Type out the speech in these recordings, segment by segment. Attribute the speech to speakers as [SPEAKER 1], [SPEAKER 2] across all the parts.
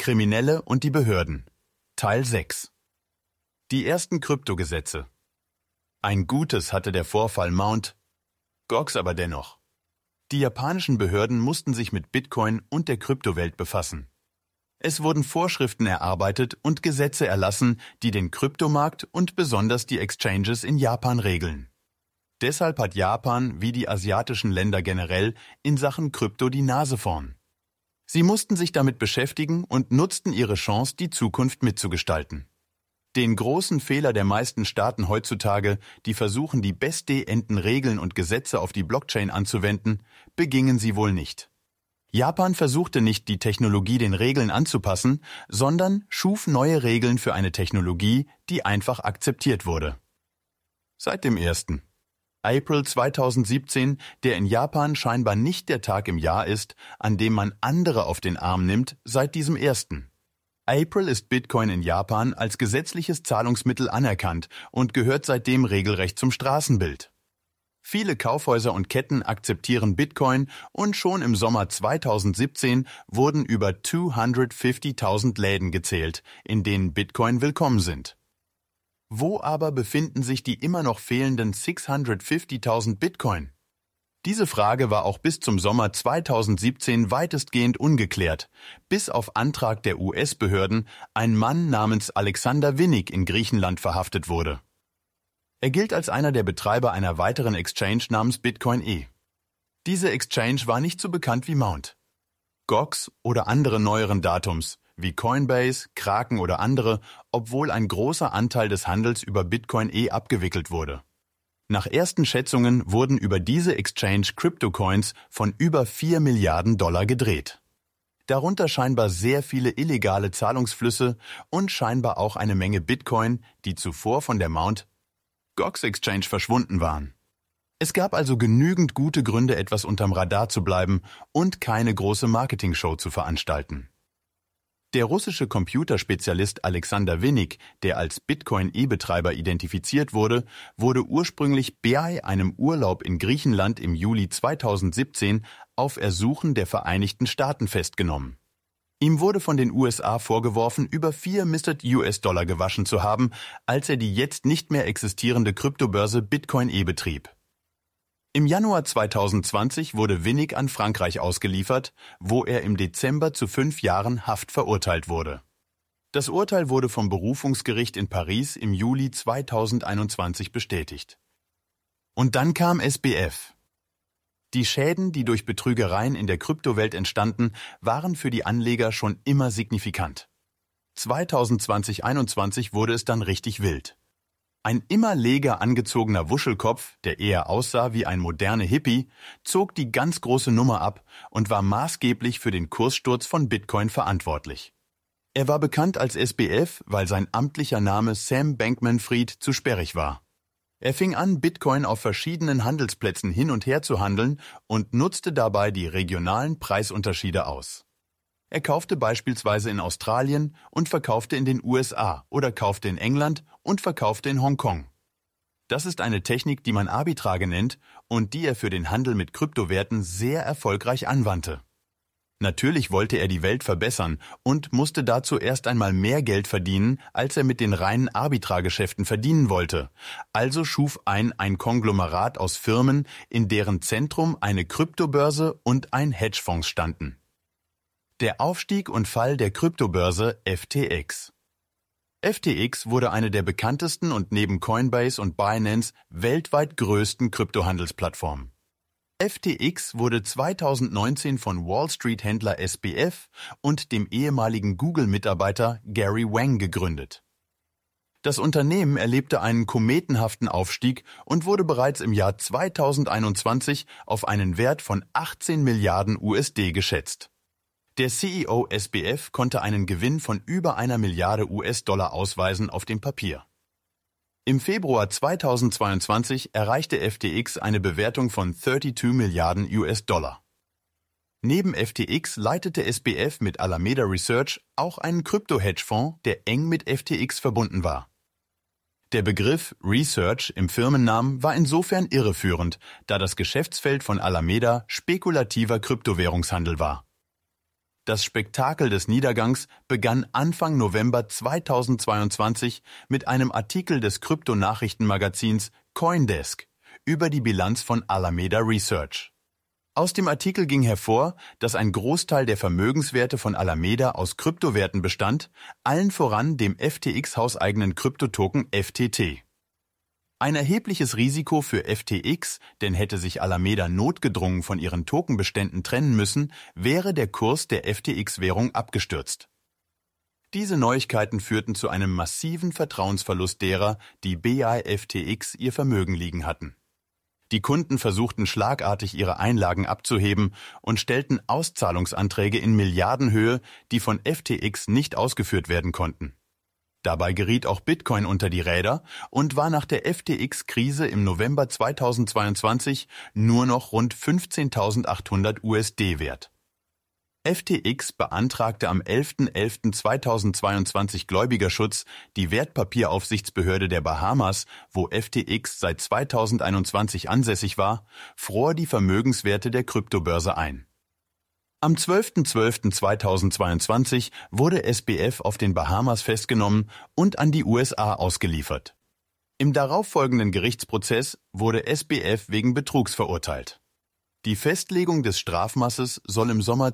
[SPEAKER 1] Kriminelle und die Behörden. Teil 6. Die ersten Kryptogesetze. Ein Gutes hatte der Vorfall Mt. Gox aber dennoch. Die japanischen Behörden mussten sich mit Bitcoin und der Kryptowelt befassen. Es wurden Vorschriften erarbeitet und Gesetze erlassen, die den Kryptomarkt und besonders die Exchanges in Japan regeln. Deshalb hat Japan, wie die asiatischen Länder generell, in Sachen Krypto die Nase vorn. Sie mussten sich damit beschäftigen und nutzten ihre Chance, die Zukunft mitzugestalten. Den großen Fehler der meisten Staaten heutzutage, die versuchen, die bestehenden Regeln und Gesetze auf die Blockchain anzuwenden, begingen sie wohl nicht. Japan versuchte nicht, die Technologie den Regeln anzupassen, sondern schuf neue Regeln für eine Technologie, die einfach akzeptiert wurde. Seit dem 1. April 2017, der in Japan scheinbar nicht der Tag im Jahr ist, an dem man andere auf den Arm nimmt, seit diesem 1. April ist Bitcoin in Japan als gesetzliches Zahlungsmittel anerkannt und gehört seitdem regelrecht zum Straßenbild. Viele Kaufhäuser und Ketten akzeptieren Bitcoin und schon im Sommer 2017 wurden über 250.000 Läden gezählt, in denen Bitcoin willkommen sind. Wo aber befinden sich die immer noch fehlenden 650.000 Bitcoin? Diese Frage war auch bis zum Sommer 2017 weitestgehend ungeklärt, bis auf Antrag der US-Behörden ein Mann namens Alexander Vinnik in Griechenland verhaftet wurde. Er gilt als einer der Betreiber einer weiteren Exchange namens Bitcoin. Diese Exchange war nicht so bekannt wie Mt. Gox oder andere neueren Datums, wie Coinbase, Kraken oder andere, obwohl ein großer Anteil des Handels über Bitcoin abgewickelt wurde. Nach ersten Schätzungen wurden über diese Exchange Cryptocoins von über 4 Milliarden Dollar gedreht. Darunter scheinbar sehr viele illegale Zahlungsflüsse und scheinbar auch eine Menge Bitcoin, die zuvor von der Mt. Gox Exchange verschwunden waren. Es gab also genügend gute Gründe, etwas unterm Radar zu bleiben und keine große Marketing-Show zu veranstalten. Der russische Computerspezialist Alexander Vinnik, der als Bitcoin-Betreiber identifiziert wurde, wurde ursprünglich bei einem Urlaub in Griechenland im Juli 2017 auf Ersuchen der Vereinigten Staaten festgenommen. Ihm wurde von den USA vorgeworfen, über 4 Milliarden US-Dollar gewaschen zu haben, als er die jetzt nicht mehr existierende Kryptobörse Bitcoin betrieb. Im Januar 2020 wurde Vinnik an Frankreich ausgeliefert, wo er im Dezember zu 5 Jahren Haft verurteilt wurde. Das Urteil wurde vom Berufungsgericht in Paris im Juli 2021 bestätigt. Und dann kam SBF. Die Schäden, die durch Betrügereien in der Kryptowelt entstanden, waren für die Anleger schon immer signifikant. 2020/21 wurde es dann richtig wild. Ein immer leger angezogener Wuschelkopf, der eher aussah wie ein moderner Hippie, zog die ganz große Nummer ab und war maßgeblich für den Kurssturz von Bitcoin verantwortlich. Er war bekannt als SBF, weil sein amtlicher Name Sam Bankman-Fried zu sperrig war. Er fing an, Bitcoin auf verschiedenen Handelsplätzen hin und her zu handeln und nutzte dabei die regionalen Preisunterschiede aus. Er kaufte beispielsweise in Australien und verkaufte in den USA oder kaufte in England und verkaufte in Hongkong. Das ist eine Technik, die man Arbitrage nennt und die er für den Handel mit Kryptowerten sehr erfolgreich anwandte. Natürlich wollte er die Welt verbessern und musste dazu erst einmal mehr Geld verdienen, als er mit den reinen Arbitrageschäften verdienen wollte. Also schuf ein Konglomerat aus Firmen, in deren Zentrum eine Kryptobörse und ein Hedgefonds standen. Der Aufstieg und Fall der Kryptobörse FTX. FTX wurde eine der bekanntesten und neben Coinbase und Binance weltweit größten Kryptohandelsplattformen. FTX wurde 2019 von Wall-Street-Händler SBF und dem ehemaligen Google-Mitarbeiter Gary Wang gegründet. Das Unternehmen erlebte einen kometenhaften Aufstieg und wurde bereits im Jahr 2021 auf einen Wert von 18 Milliarden USD geschätzt. Der CEO SBF konnte einen Gewinn von über 1 Milliarde US-Dollar ausweisen auf dem Papier. Im Februar 2022 erreichte FTX eine Bewertung von 32 Milliarden US-Dollar. Neben FTX leitete SBF mit Alameda Research auch einen Krypto-Hedgefonds, der eng mit FTX verbunden war. Der Begriff Research im Firmennamen war insofern irreführend, da das Geschäftsfeld von Alameda spekulativer Kryptowährungshandel war. Das Spektakel des Niedergangs begann Anfang November 2022 mit einem Artikel des Kryptonachrichtenmagazins CoinDesk über die Bilanz von Alameda Research. Aus dem Artikel ging hervor, dass ein Großteil der Vermögenswerte von Alameda aus Kryptowerten bestand, allen voran dem FTX-hauseigenen Kryptotoken FTT. Ein erhebliches Risiko für FTX, denn hätte sich Alameda notgedrungen von ihren Tokenbeständen trennen müssen, wäre der Kurs der FTX-Währung abgestürzt. Diese Neuigkeiten führten zu einem massiven Vertrauensverlust derer, die bei FTX ihr Vermögen liegen hatten. Die Kunden versuchten schlagartig ihre Einlagen abzuheben und stellten Auszahlungsanträge in Milliardenhöhe, die von FTX nicht ausgeführt werden konnten. Dabei geriet auch Bitcoin unter die Räder und war nach der FTX-Krise im November 2022 nur noch rund 15.800 USD wert. FTX beantragte am 11.11.2022 Gläubigerschutz, die Wertpapieraufsichtsbehörde der Bahamas, wo FTX seit 2021 ansässig war, fror die Vermögenswerte der Kryptobörse ein. Am 12.12.2022 wurde SBF auf den Bahamas festgenommen und an die USA ausgeliefert. Im darauffolgenden Gerichtsprozess wurde SBF wegen Betrugs verurteilt. Die Festlegung des Strafmasses soll im Sommer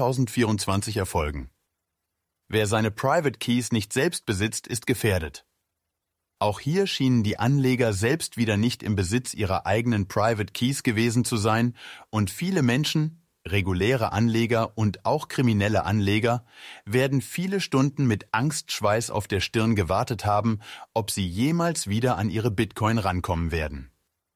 [SPEAKER 1] 2024 erfolgen. Wer seine Private Keys nicht selbst besitzt, ist gefährdet. Auch hier schienen die Anleger selbst wieder nicht im Besitz ihrer eigenen Private Keys gewesen zu sein und viele Menschen, reguläre Anleger und auch kriminelle Anleger, werden viele Stunden mit Angstschweiß auf der Stirn gewartet haben, ob sie jemals wieder an ihre Bitcoin rankommen werden.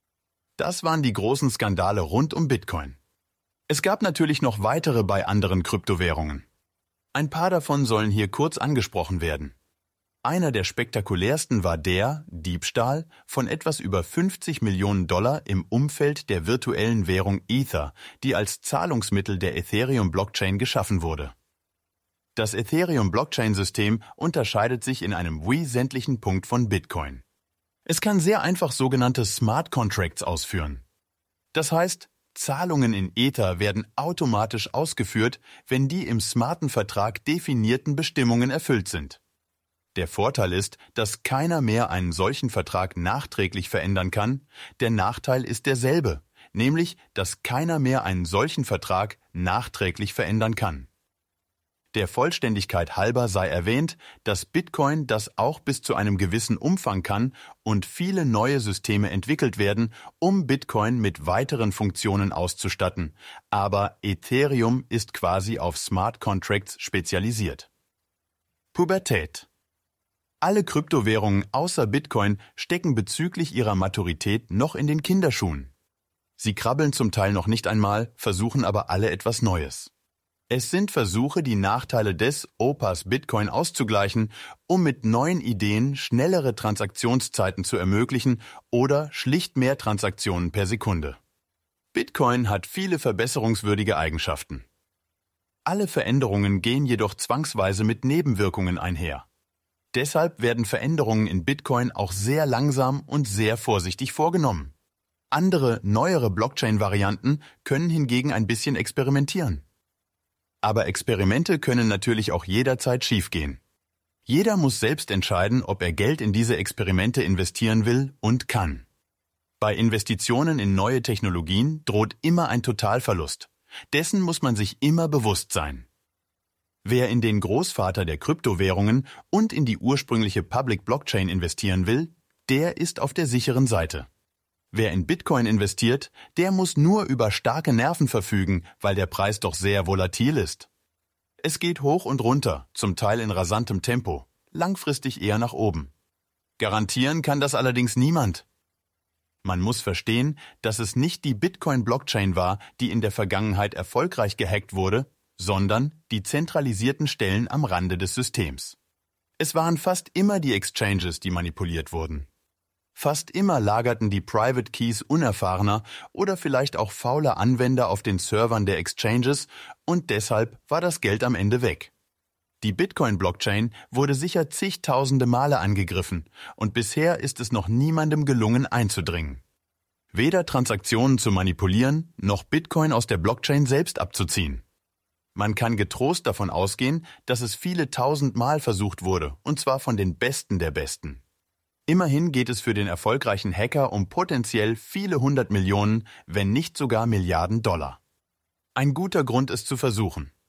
[SPEAKER 1] Das waren die großen Skandale rund um Bitcoin. Es gab natürlich noch weitere bei anderen Kryptowährungen. Ein paar davon sollen hier kurz angesprochen werden. Einer der spektakulärsten war der Diebstahl von etwas über 50 Millionen Dollar im Umfeld der virtuellen Währung Ether, die als Zahlungsmittel der Ethereum-Blockchain geschaffen wurde. Das Ethereum-Blockchain-System unterscheidet sich in einem wesentlichen Punkt von Bitcoin. Es kann sehr einfach sogenannte Smart Contracts ausführen. Das heißt, Zahlungen in Ether werden automatisch ausgeführt, wenn die im smarten Vertrag definierten Bestimmungen erfüllt sind. Der Vorteil ist, dass keiner mehr einen solchen Vertrag nachträglich verändern kann. Der Nachteil ist derselbe, nämlich, dass keiner mehr einen solchen Vertrag nachträglich verändern kann. Der Vollständigkeit halber sei erwähnt, dass Bitcoin das auch bis zu einem gewissen Umfang kann und viele neue Systeme entwickelt werden, um Bitcoin mit weiteren Funktionen auszustatten. Aber Ethereum ist quasi auf Smart Contracts spezialisiert. Pubertät. Alle Kryptowährungen außer Bitcoin stecken bezüglich ihrer Maturität noch in den Kinderschuhen. Sie krabbeln zum Teil noch nicht einmal, versuchen aber alle etwas Neues. Es sind Versuche, die Nachteile des Opas Bitcoin auszugleichen, um mit neuen Ideen schnellere Transaktionszeiten zu ermöglichen oder schlicht mehr Transaktionen per Sekunde. Bitcoin hat viele verbesserungswürdige Eigenschaften. Alle Veränderungen gehen jedoch zwangsweise mit Nebenwirkungen einher. Deshalb werden Veränderungen in Bitcoin auch sehr langsam und sehr vorsichtig vorgenommen. Andere, neuere Blockchain-Varianten können hingegen ein bisschen experimentieren. Aber Experimente können natürlich auch jederzeit schiefgehen. Jeder muss selbst entscheiden, ob er Geld in diese Experimente investieren will und kann. Bei Investitionen in neue Technologien droht immer ein Totalverlust. Dessen muss man sich immer bewusst sein. Wer in den Großvater der Kryptowährungen und in die ursprüngliche Public Blockchain investieren will, der ist auf der sicheren Seite. Wer in Bitcoin investiert, der muss nur über starke Nerven verfügen, weil der Preis doch sehr volatil ist. Es geht hoch und runter, zum Teil in rasantem Tempo, langfristig eher nach oben. Garantieren kann das allerdings niemand. Man muss verstehen, dass es nicht die Bitcoin-Blockchain war, die in der Vergangenheit erfolgreich gehackt wurde, sondern die zentralisierten Stellen am Rande des Systems. Es waren fast immer die Exchanges, die manipuliert wurden. Fast immer lagerten die Private Keys unerfahrener oder vielleicht auch fauler Anwender auf den Servern der Exchanges und deshalb war das Geld am Ende weg. Die Bitcoin-Blockchain wurde sicher zigtausende Male angegriffen und bisher ist es noch niemandem gelungen einzudringen. Weder Transaktionen zu manipulieren, noch Bitcoin aus der Blockchain selbst abzuziehen. Man kann getrost davon ausgehen, dass es viele tausend Mal versucht wurde, und zwar von den Besten der Besten. Immerhin geht es für den erfolgreichen Hacker um potenziell viele 100 Millionen, wenn nicht sogar Milliarden $. Ein guter Grund, es zu versuchen.